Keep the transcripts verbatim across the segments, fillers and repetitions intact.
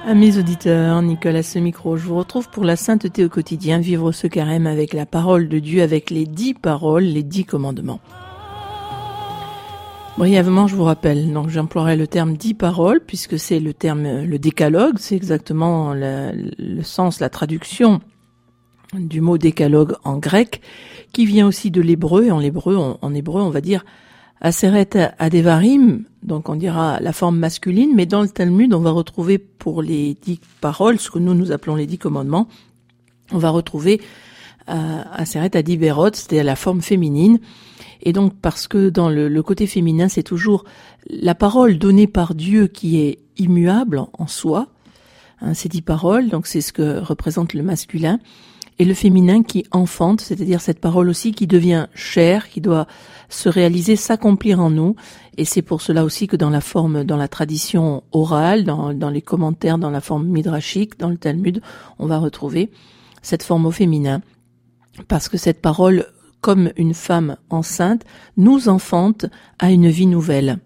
Amis auditeurs, Nicolas ce micro, je vous retrouve pour la sainteté au quotidien, vivre ce carême avec la parole de Dieu, avec les dix paroles, les dix commandements. Brièvement, je vous rappelle, donc j'emploierai le terme dix paroles, puisque c'est le terme, le décalogue, c'est exactement la, le sens, la traduction du mot décalogue en grec, qui vient aussi de l'hébreu, et en hébreu, en, en hébreu, on va dire Aseret Adevarim, donc on dira la forme masculine, mais dans le Talmud, on va retrouver pour les dix paroles, ce que nous nous appelons les dix commandements, on va retrouver euh, Aseret Adiberot, c'est-à-dire la forme féminine. Et donc parce que dans le, le côté féminin, c'est toujours la parole donnée par Dieu qui est immuable en, en soi, hein, ces dix paroles, donc c'est ce que représente le masculin, et le féminin qui enfante, c'est-à-dire cette parole aussi qui devient chair, qui doit se réaliser, s'accomplir en nous, et c'est pour cela aussi que dans la forme, dans la tradition orale, dans, dans les commentaires, dans la forme midrashique, dans le Talmud, on va retrouver cette forme au féminin, parce que cette parole, comme une femme enceinte, nous enfante à une vie nouvelle.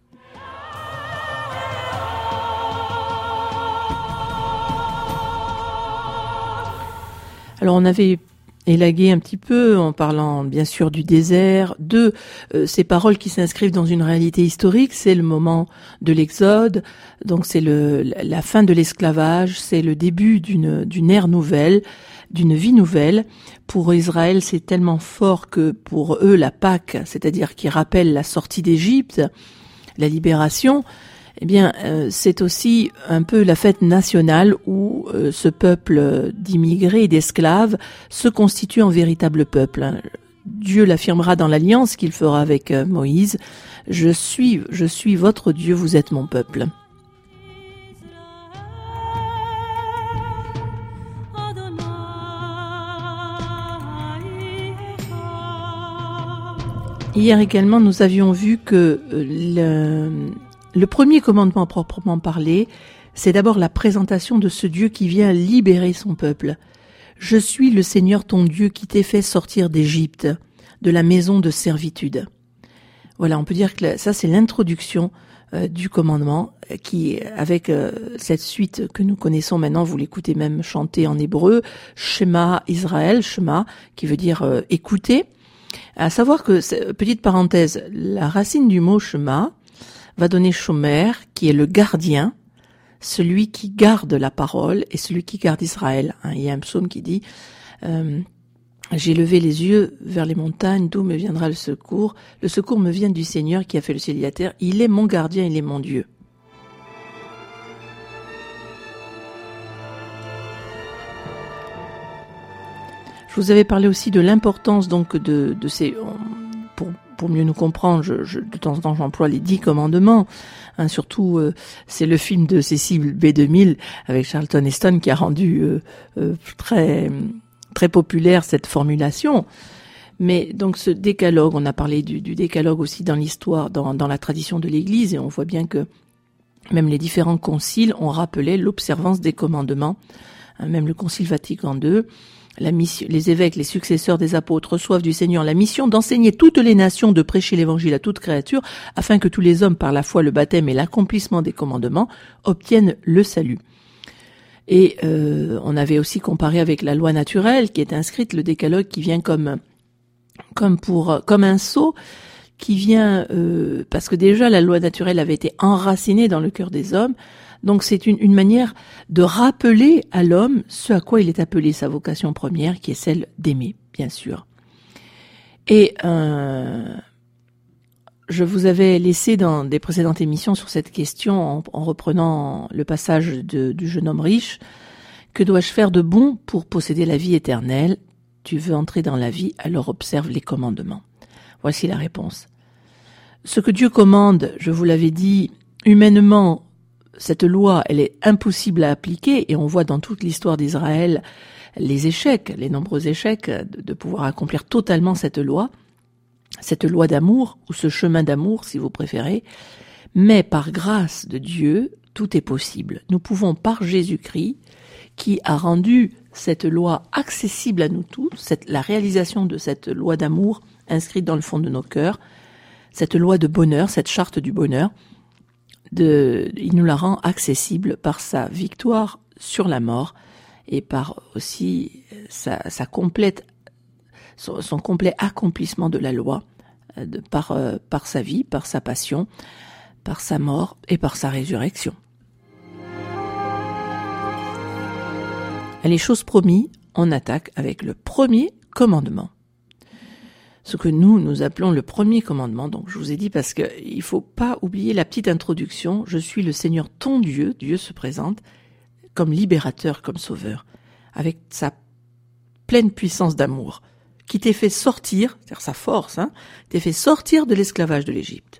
Alors on avait élagué un petit peu en parlant bien sûr du désert, de euh, ces paroles qui s'inscrivent dans une réalité historique, c'est le moment de l'Exode, donc c'est le, la fin de l'esclavage, c'est le début d'une, d'une ère nouvelle, d'une vie nouvelle. Pour Israël, c'est tellement fort que pour eux, la Pâque, c'est-à-dire qui rappelle la sortie d'Égypte, la libération, eh bien, euh, c'est aussi un peu la fête nationale où euh, ce peuple d'immigrés et d'esclaves se constitue en véritable peuple. Dieu l'affirmera dans l'alliance qu'il fera avec euh, Moïse. Je suis, je suis votre Dieu, vous êtes mon peuple. Hier également, nous avions vu que le, le premier commandement à proprement parler, c'est d'abord la présentation de ce Dieu qui vient libérer son peuple. Je suis le Seigneur ton Dieu qui t'ai fait sortir d'Égypte, de la maison de servitude. Voilà, on peut dire que ça c'est l'introduction euh, du commandement qui, avec euh, cette suite que nous connaissons maintenant, vous l'écoutez même chanter en hébreu, Shema Israël, Shema, qui veut dire euh, écouter. À savoir que, petite parenthèse, la racine du mot Shema va donner Shomer, qui est le gardien, celui qui garde la parole et celui qui garde Israël. Il y a un psaume qui dit euh, « J'ai levé les yeux vers les montagnes, d'où me viendra le secours. Le secours me vient du Seigneur qui a fait le ciel et la terre. Il est mon gardien, il est mon Dieu. » Je vous avais parlé aussi de l'importance donc de, de ces, pour, pour mieux nous comprendre, je, je, de temps en temps j'emploie les dix commandements, hein, surtout euh, c'est le film de Cécile B deux mille avec Charlton Heston qui a rendu euh, euh, très, très populaire cette formulation. Mais donc ce décalogue, on a parlé du, du décalogue aussi dans l'histoire, dans, dans la tradition de l'Église, et on voit bien que même les différents conciles ont rappelé l'observance des commandements, hein, même le concile Vatican deux. La mission, les évêques, les successeurs des apôtres reçoivent du Seigneur la mission d'enseigner toutes les nations, de prêcher l'évangile à toute créature, afin que tous les hommes, par la foi, le baptême et l'accomplissement des commandements, obtiennent le salut. Et euh, on avait aussi comparé avec la loi naturelle qui est inscrite, le décalogue qui vient comme comme pour comme un sceau qui vient euh, parce que déjà la loi naturelle avait été enracinée dans le cœur des hommes. Donc c'est une, une manière de rappeler à l'homme ce à quoi il est appelé, sa vocation première, qui est celle d'aimer, bien sûr. Et euh, je vous avais laissé dans des précédentes émissions sur cette question, en, en reprenant le passage de, du jeune homme riche, que dois-je faire de bon pour posséder la vie éternelle? Tu veux entrer dans la vie, alors observe les commandements. Voici la réponse. Ce que Dieu commande, je vous l'avais dit, humainement, cette loi, elle est impossible à appliquer, et on voit dans toute l'histoire d'Israël les échecs, les nombreux échecs de, de pouvoir accomplir totalement cette loi, cette loi d'amour, ou ce chemin d'amour, si vous préférez. Mais par grâce de Dieu, tout est possible. Nous pouvons, par Jésus-Christ, qui a rendu cette loi accessible à nous tous, cette, la réalisation de cette loi d'amour inscrite dans le fond de nos cœurs, cette loi de bonheur, cette charte du bonheur, de, il nous la rend accessible par sa victoire sur la mort et par aussi sa, sa complète, son, son complet accomplissement de la loi, de, par, euh, par sa vie, par sa passion, par sa mort et par sa résurrection. Les choses promises, on attaque avec le premier commandement. Ce que nous, nous appelons le premier commandement. Donc, je vous ai dit parce que il faut pas oublier la petite introduction. Je suis le Seigneur ton Dieu. Dieu se présente comme libérateur, comme sauveur, avec sa pleine puissance d'amour, qui t'ait fait sortir, c'est-à-dire sa force, hein, t'ait fait sortir de l'esclavage de l'Égypte.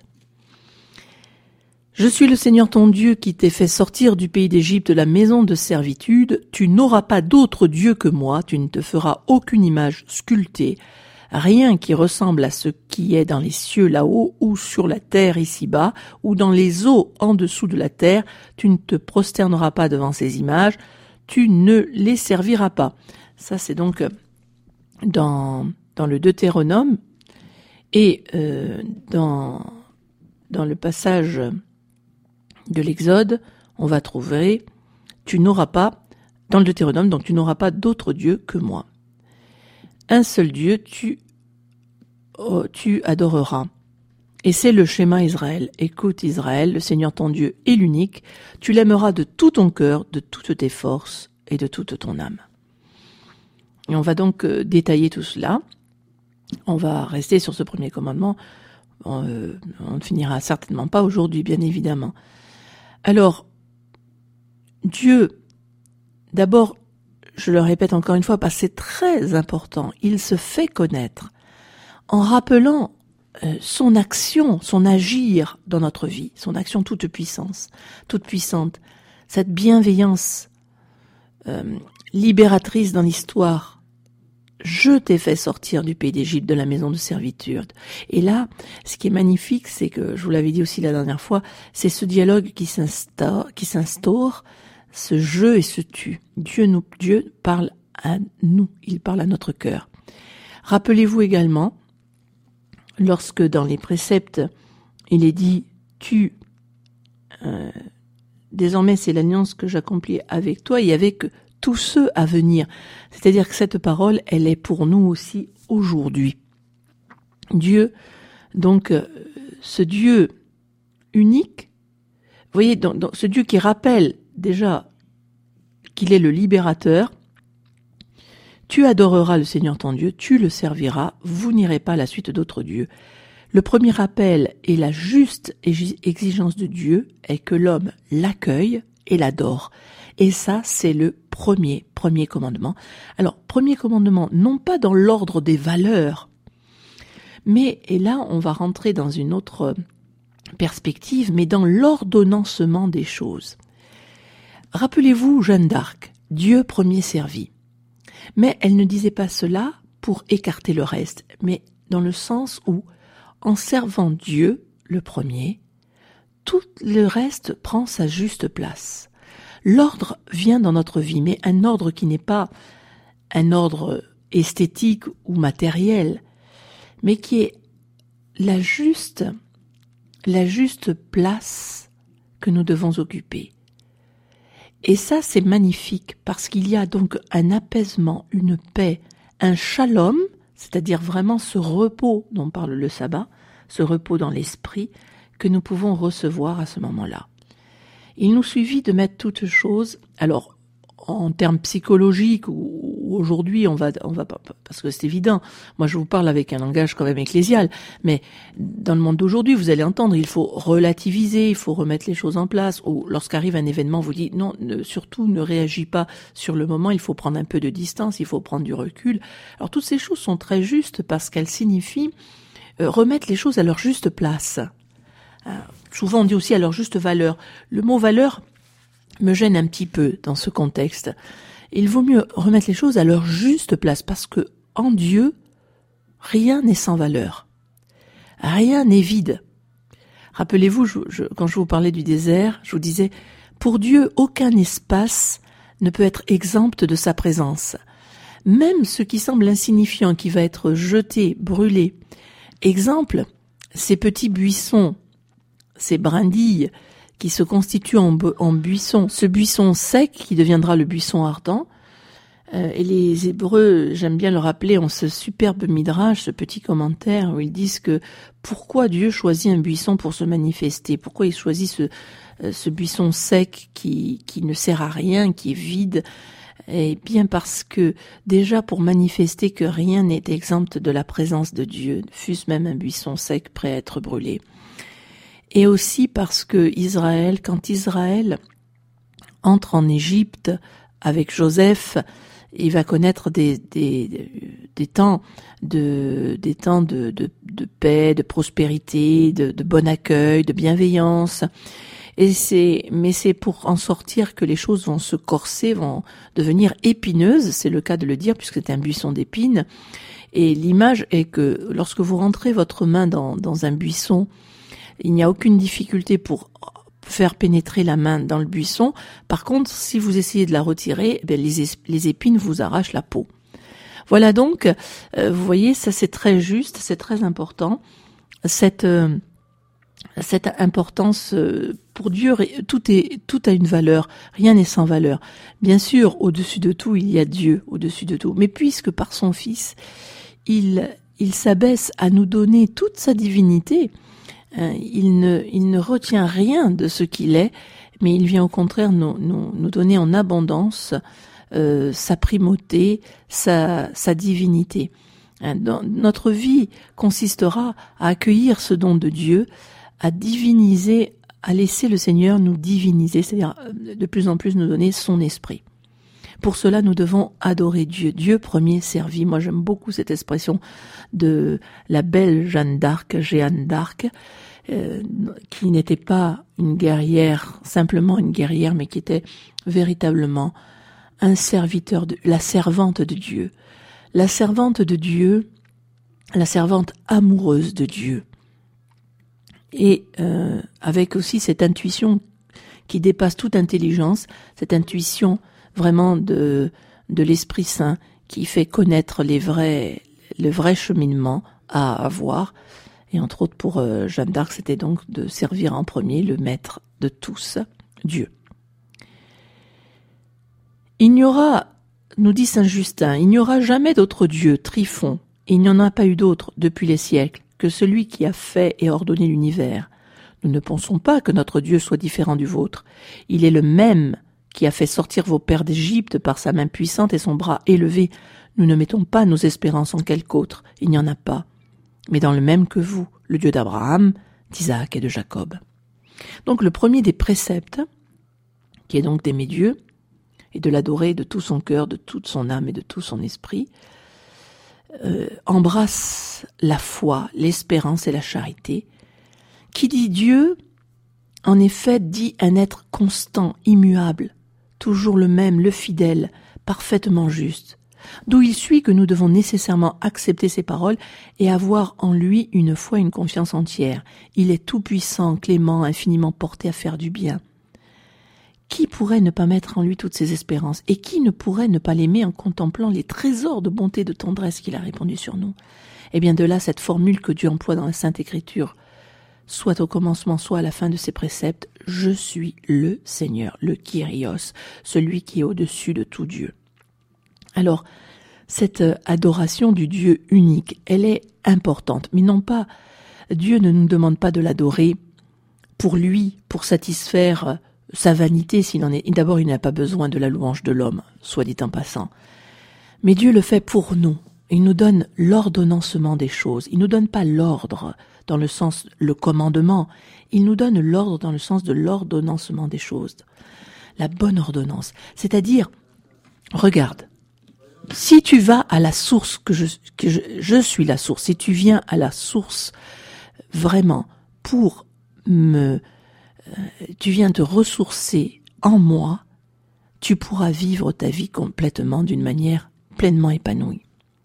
Je suis le Seigneur ton Dieu qui t'ai fait sortir du pays d'Égypte, de la maison de servitude. Tu n'auras pas d'autre Dieu que moi. Tu ne te feras aucune image sculptée. Rien qui ressemble à ce qui est dans les cieux là-haut, ou sur la terre ici-bas, ou dans les eaux en dessous de la terre. Tu ne te prosterneras pas devant ces images, tu ne les serviras pas. Ça, c'est donc dans, dans le Deutéronome, et euh, dans, dans le passage de l'Exode, on va trouver « Tu n'auras pas », dans le Deutéronome, donc « Tu n'auras pas d'autre Dieu que moi ». Un seul Dieu, tu, oh, tu adoreras. Et c'est le schéma Israël. Écoute Israël, le Seigneur ton Dieu est l'unique. Tu l'aimeras de tout ton cœur, de toutes tes forces et de toute ton âme. Et on va donc euh, détailler tout cela. On va rester sur ce premier commandement. On, euh, on ne finira certainement pas aujourd'hui, bien évidemment. Alors, Dieu, d'abord, je le répète encore une fois, parce que c'est très important, il se fait connaître en rappelant euh, son action, son agir dans notre vie, son action toute puissance, toute puissante, cette bienveillance euh, libératrice dans l'histoire. Je t'ai fait sortir du pays d'Égypte, de la maison de servitude. Et là, ce qui est magnifique, c'est que, je vous l'avais dit aussi la dernière fois, c'est ce dialogue qui s'instaure, qui s'instaure, ce je et ce tu. Dieu nous, Dieu parle à nous, il parle à notre cœur. Rappelez-vous également, lorsque dans les préceptes, il est dit, tu, euh, désormais c'est l'alliance que j'accomplis avec toi et avec tous ceux à venir. C'est-à-dire que cette parole, elle est pour nous aussi aujourd'hui. Dieu, donc, euh, ce Dieu unique, vous voyez, dans, dans ce Dieu qui rappelle déjà qu'il est le libérateur, tu adoreras le Seigneur ton Dieu, tu le serviras, vous n'irez pas à la suite d'autres dieux. Le premier appel et la juste exigence de Dieu est que l'homme l'accueille et l'adore. Et ça, c'est le premier, premier commandement. Alors, premier commandement, non pas dans l'ordre des valeurs, mais, et là, on va rentrer dans une autre perspective, mais dans l'ordonnancement des choses. Rappelez-vous Jeanne d'Arc, Dieu premier servi. Mais elle ne disait pas cela pour écarter le reste, mais dans le sens où, en servant Dieu, le premier, tout le reste prend sa juste place. L'ordre vient dans notre vie, mais un ordre qui n'est pas un ordre esthétique ou matériel, mais qui est la juste, la juste place que nous devons occuper. Et ça, c'est magnifique, parce qu'il y a donc un apaisement, une paix, un shalom, c'est-à-dire vraiment ce repos dont parle le sabbat, ce repos dans l'esprit, que nous pouvons recevoir à ce moment-là. Il nous suffit de mettre toutes choses, alors en termes psychologiques, ou, ou aujourd'hui on va, on va pas, parce que c'est évident, moi je vous parle avec un langage quand même ecclésial, mais dans le monde d'aujourd'hui vous allez entendre, il faut relativiser, il faut remettre les choses en place, ou lorsqu'arrive un événement vous dites non, ne, surtout ne réagis pas sur le moment, il faut prendre un peu de distance, il faut prendre du recul. Alors toutes ces choses sont très justes parce qu'elles signifient euh, remettre les choses à leur juste place. Euh, souvent on dit aussi à leur juste valeur. Le mot valeur me gêne un petit peu dans ce contexte. Il vaut mieux remettre les choses à leur juste place parce que en Dieu, rien n'est sans valeur. Rien n'est vide. Rappelez-vous, je, je, quand je vous parlais du désert, je vous disais, pour Dieu, aucun espace ne peut être exempt de sa présence. Même ce qui semble insignifiant, qui va être jeté, brûlé. Exemple, ces petits buissons, ces brindilles, qui se constitue en, bu- en buisson, ce buisson sec qui deviendra le buisson ardent. Euh, et les Hébreux, j'aime bien le rappeler, ont ce superbe midrash, ce petit commentaire où ils disent que pourquoi Dieu choisit un buisson pour se manifester, pourquoi il choisit ce, euh, ce buisson sec qui, qui ne sert à rien, qui est vide. Eh bien parce que déjà pour manifester que rien n'est exempt de la présence de Dieu, fût-ce même un buisson sec prêt à être brûlé. Et aussi parce que Israël, quand Israël entre en Égypte avec Joseph, il va connaître des des des temps de des temps de de, de paix, de prospérité, de, de bon accueil, de bienveillance. Et c'est mais c'est pour en sortir que les choses vont se corser, vont devenir épineuses. C'est le cas de le dire puisque c'est un buisson d'épines. Et l'image est que lorsque vous rentrez votre main dans dans un buisson, il n'y a aucune difficulté pour faire pénétrer la main dans le buisson. Par contre, si vous essayez de la retirer, eh bien, les, les épines vous arrachent la peau. Voilà donc, euh, vous voyez, ça c'est très juste, c'est très important. Cette euh, cette importance euh, pour Dieu, tout est tout a une valeur, rien n'est sans valeur. Bien sûr, au-dessus de tout, il y a Dieu, au-dessus de tout. Mais puisque par son Fils, il il s'abaisse à nous donner toute sa divinité, Il ne, il ne retient rien de ce qu'il est, mais il vient au contraire nous, nous, nous donner en abondance euh, sa primauté, sa, sa divinité. Dans, notre vie consistera à accueillir ce don de Dieu, à diviniser, à laisser le Seigneur nous diviniser, c'est-à-dire de plus en plus nous donner son esprit. Pour cela, nous devons adorer Dieu. Dieu premier servi. Moi, j'aime beaucoup cette expression de la belle Jeanne d'Arc, Jeanne d'Arc, euh, qui n'était pas une guerrière, simplement une guerrière, mais qui était véritablement un serviteur, de, la servante de Dieu. La servante de Dieu, la servante amoureuse de Dieu. Et euh, avec aussi cette intuition qui dépasse toute intelligence, cette intuition vraiment de de l'Esprit Saint qui fait connaître les vrais le vrai cheminement à avoir. Et entre autres pour euh, Jeanne d'Arc, c'était donc de servir en premier le maître de tous, Dieu. Il n'y aura, nous dit saint Justin, il n'y aura jamais d'autre Dieu, Tryphon, et il n'y en a pas eu d'autre depuis les siècles, que celui qui a fait et ordonné l'univers. Nous ne pensons pas que notre Dieu soit différent du vôtre. Il est le même qui a fait sortir vos pères d'Égypte par sa main puissante et son bras élevé. Nous ne mettons pas nos espérances en quelque autre, il n'y en a pas, mais dans le même que vous, le Dieu d'Abraham, d'Isaac et de Jacob. Donc le premier des préceptes, qui est donc d'aimer Dieu, et de l'adorer de tout son cœur, de toute son âme et de tout son esprit, euh, embrasse la foi, l'espérance et la charité. Qui dit Dieu, en effet, dit un être constant, immuable, toujours le même, le fidèle, parfaitement juste, d'où il suit que nous devons nécessairement accepter ses paroles et avoir en lui une foi et une confiance entière. Il est tout-puissant, clément, infiniment porté à faire du bien. Qui pourrait ne pas mettre en lui toutes ses espérances, et qui ne pourrait ne pas l'aimer en contemplant les trésors de bonté et de tendresse qu'il a répandus sur nous? Eh bien de là cette formule que Dieu emploie dans la Sainte Écriture, soit au commencement, soit à la fin de ses préceptes, je suis le Seigneur, le Kyrios, celui qui est au-dessus de tout Dieu. Alors, cette adoration du Dieu unique, elle est importante, mais non pas, Dieu ne nous demande pas de l'adorer pour lui, pour satisfaire sa vanité, s'il en est. D'abord, il n'a pas besoin de la louange de l'homme, soit dit en passant. Mais Dieu le fait pour nous. Il nous donne l'ordonnancement des choses. Il nous donne pas l'ordre dans le sens, le commandement. Il nous donne l'ordre dans le sens de l'ordonnancement des choses. La bonne ordonnance. C'est-à-dire, regarde, si tu vas à la source, que je, que je, je suis la source, si tu viens à la source vraiment pour me, euh, tu viens te ressourcer en moi, tu pourras vivre ta vie complètement d'une manière pleinement épanouie.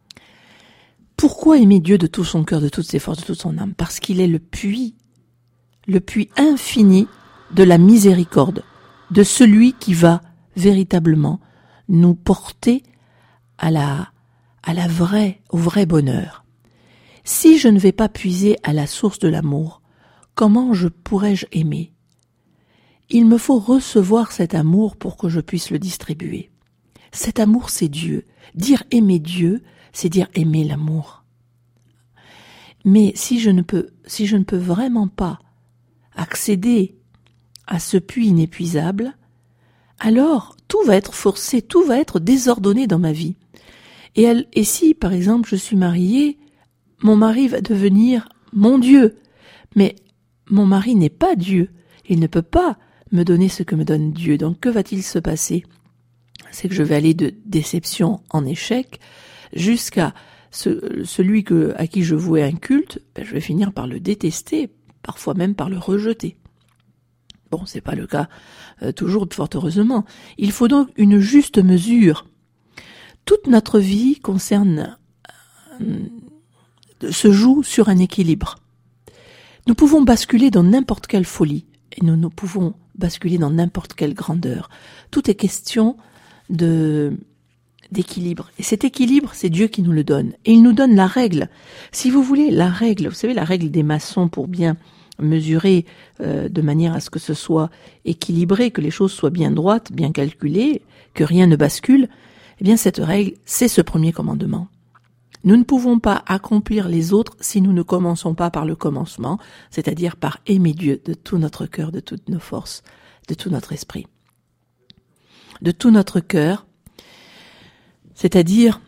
Pourquoi aimer Dieu de tout son cœur, de toutes ses forces, de toute son âme? Parce qu'il est le puits, le puits infini de la miséricorde, de celui qui va véritablement nous porter à la, à la vraie, au vrai bonheur. Si je ne vais pas puiser à la source de l'amour, comment je pourrais-je aimer? il me faut recevoir cet amour pour que je puisse le distribuer. Cet amour, c'est Dieu. Dire aimer Dieu, c'est dire aimer l'amour. Mais si je ne peux, si je ne peux vraiment pas accéder à ce puits inépuisable, alors tout va être forcé, tout va être désordonné dans ma vie. Et, elle, et si, par exemple, je suis mariée, mon mari va devenir mon Dieu. Mais mon mari n'est pas Dieu. Il ne peut pas me donner ce que me donne Dieu. Donc que va-t-il se passer? C'est que je vais aller de déception en échec jusqu'à ce, celui que, à qui je vouais un culte, ben je vais finir par le détester, parfois même par le rejeter. Bon, c'est pas le cas euh, toujours, fort heureusement. Il faut donc une juste mesure. Toute notre vie concerne, euh, se joue sur un équilibre. Nous pouvons basculer dans n'importe quelle folie et nous, nous pouvons basculer dans n'importe quelle grandeur. Tout est question de d'équilibre. Et cet équilibre, c'est Dieu qui nous le donne. Et il nous donne la règle. Si vous voulez, la règle, vous savez, la règle des maçons pour bien mesurer euh, de manière à ce que ce soit équilibré, que les choses soient bien droites, bien calculées, que rien ne bascule, eh bien cette règle, c'est ce premier commandement. Nous ne pouvons pas accomplir les autres si nous ne commençons pas par le commencement, c'est-à-dire par aimer Dieu de tout notre cœur, de toutes nos forces, de tout notre esprit. De tout notre cœur, c'est-à-dire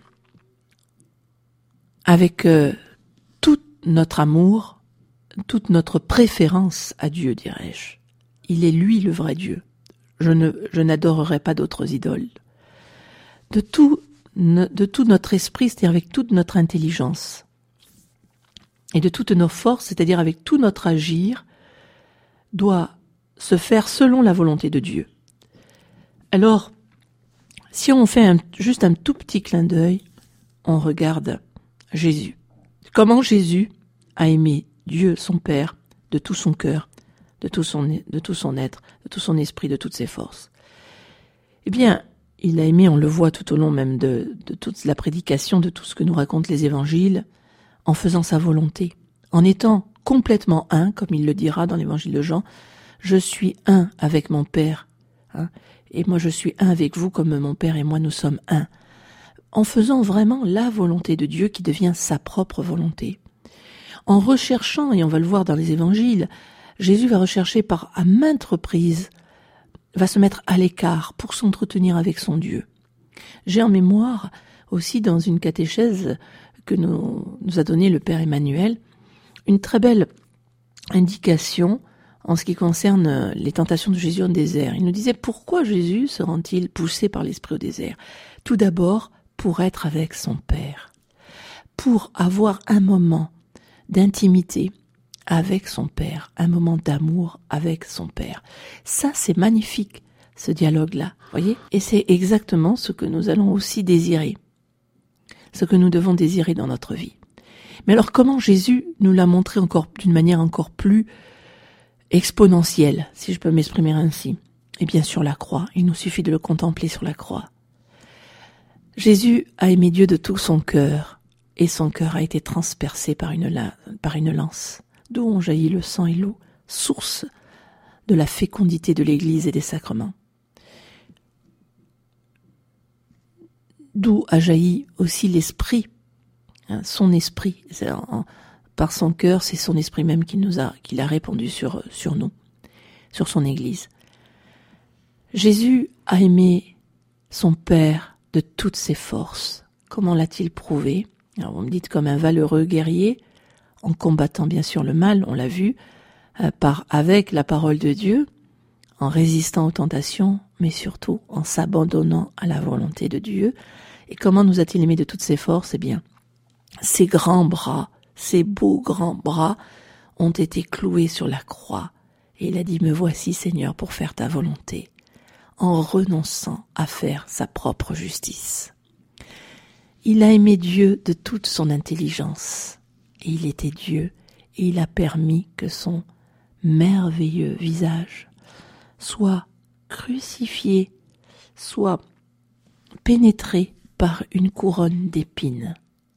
avec euh, tout notre amour, toute notre préférence à Dieu, dirais-je. Il est lui le vrai Dieu. Je ne, je n'adorerai pas d'autres idoles. De tout, de tout notre esprit, c'est-à-dire avec toute notre intelligence. Et de toutes nos forces, c'est-à-dire avec tout notre agir, doit se faire selon la volonté de Dieu. Alors, si on fait un, juste un tout petit clin d'œil, on regarde Jésus. Comment Jésus a aimé Dieu, son Père, de tout son cœur, de tout son, de tout son être, de tout son esprit, de toutes ses forces. Eh bien, il a aimé, on le voit tout au long même de, de toute la prédication, de tout ce que nous racontent les évangiles, en faisant sa volonté, en étant complètement un, comme il le dira dans l'évangile de Jean, je suis un avec mon Père, hein, et moi je suis un avec vous comme mon Père et moi nous sommes un, en faisant vraiment la volonté de Dieu qui devient sa propre volonté. En recherchant, et on va le voir dans les évangiles, Jésus va rechercher par à maintes reprises, va se mettre à l'écart pour s'entretenir avec son Dieu. J'ai en mémoire aussi dans une catéchèse que nous, nous a donné le Père Emmanuel, une très belle indication en ce qui concerne les tentations de Jésus au désert. Il nous disait pourquoi Jésus se rend-il poussé par l'Esprit au désert? Tout d'abord, pour être avec son Père, pour avoir un moment d'intimité avec son Père, un moment d'amour avec son Père. Ça, c'est magnifique, ce dialogue-là, voyez? Et c'est exactement ce que nous allons aussi désirer, ce que nous devons désirer dans notre vie. Mais alors, comment Jésus nous l'a montré encore d'une manière encore plus exponentielle, si je peux m'exprimer ainsi? Eh bien, sur la croix, il nous suffit de le contempler sur la croix. Jésus a aimé Dieu de tout son cœur, et son cœur a été transpercé par une, la, par une lance, d'où ont jailli le sang et l'eau, source de la fécondité de l'Église et des sacrements. D'où a jailli aussi l'esprit, hein, son esprit, en, par son cœur, c'est son esprit même qui nous a, qui l'a répandu sur, sur nous, sur son Église. Jésus a aimé son Père de toutes ses forces. Comment l'a-t-il prouvé? Alors vous me dites comme un valeureux guerrier, en combattant bien sûr le mal, on l'a vu, euh, par avec la parole de Dieu, en résistant aux tentations, mais surtout en s'abandonnant à la volonté de Dieu. Et comment nous a-t-il aimé de toutes ses forces? Eh bien, ses grands bras, ses beaux grands bras ont été cloués sur la croix. Et il a dit, me voici Seigneur pour faire ta volonté, en renonçant à faire sa propre justice. Il a aimé Dieu de toute son intelligence, et il était Dieu, et il a permis que son merveilleux visage soit crucifié, soit pénétré par une couronne d'épines.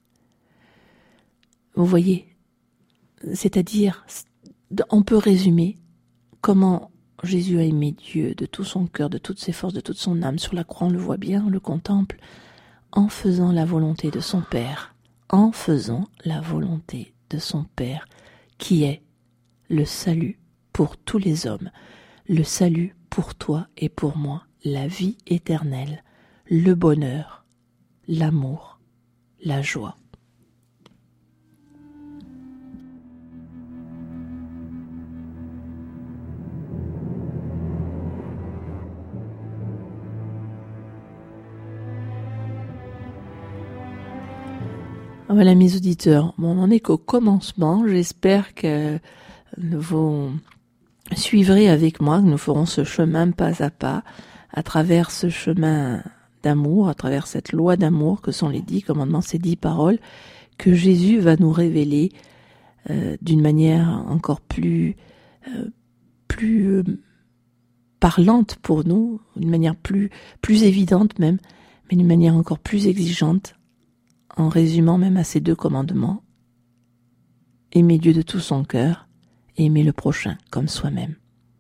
Vous voyez, c'est-à-dire, on peut résumer comment Jésus a aimé Dieu de tout son cœur, de toutes ses forces, de toute son âme. Sur la croix, on le voit bien, on le contemple, en faisant la volonté de son Père, en faisant la volonté de son Père, qui est le salut pour tous les hommes, le salut pour toi et pour moi, la vie éternelle, le bonheur, l'amour, la joie. Voilà mes auditeurs, bon, on n'en est qu'au commencement, j'espère que vous suivrez avec moi, que nous ferons ce chemin pas à pas, à travers ce chemin d'amour, à travers cette loi d'amour que sont les dix commandements, ces dix paroles, que Jésus va nous révéler euh, d'une manière encore plus, euh, plus euh, parlante pour nous, d'une manière plus, plus évidente même, mais d'une manière encore plus exigeante, en résumant même à ces deux commandements, aimer Dieu de tout son cœur et aimer le prochain comme soi-même.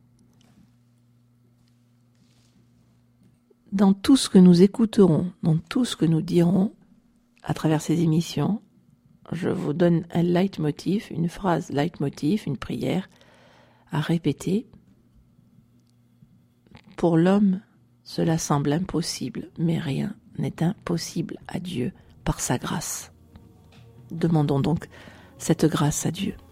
Dans tout ce que nous écouterons, dans tout ce que nous dirons à travers ces émissions, je vous donne un leitmotiv, une phrase leitmotiv, une prière à répéter. Pour l'homme, cela semble impossible, mais rien n'est impossible à Dieu par sa grâce. Demandons donc cette grâce à Dieu.